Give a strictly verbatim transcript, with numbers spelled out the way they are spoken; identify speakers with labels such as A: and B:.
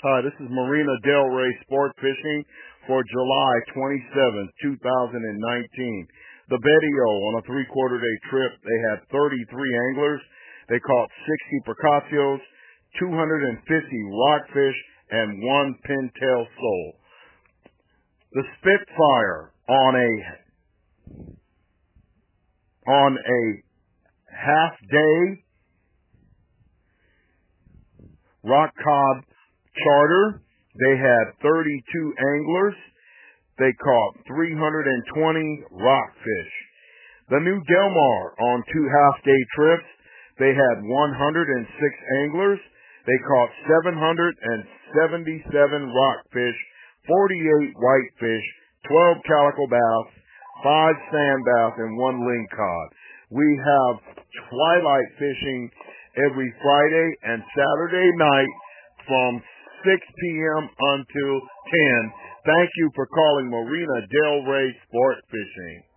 A: Hi, this is Marina Del Rey Sport Fishing for July twenty-seventh, two thousand nineteen. The Betio on a three-quarter day trip, they had thirty-three anglers. They caught sixty Percasios, two hundred fifty rockfish, and one pintail sole. The Spitfire on a on a half day rock cod charter, they had thirty-two anglers. They caught three hundred twenty rockfish. The new Del Mar on two half-day trips, they had one hundred six anglers. They caught seven hundred seventy-seven rockfish, forty-eight whitefish, twelve calico bass, five sand bass, and one lingcod. We have twilight fishing every Friday and Saturday night from six p.m. until ten. Thank you for calling Marina Del Rey Sport Fishing.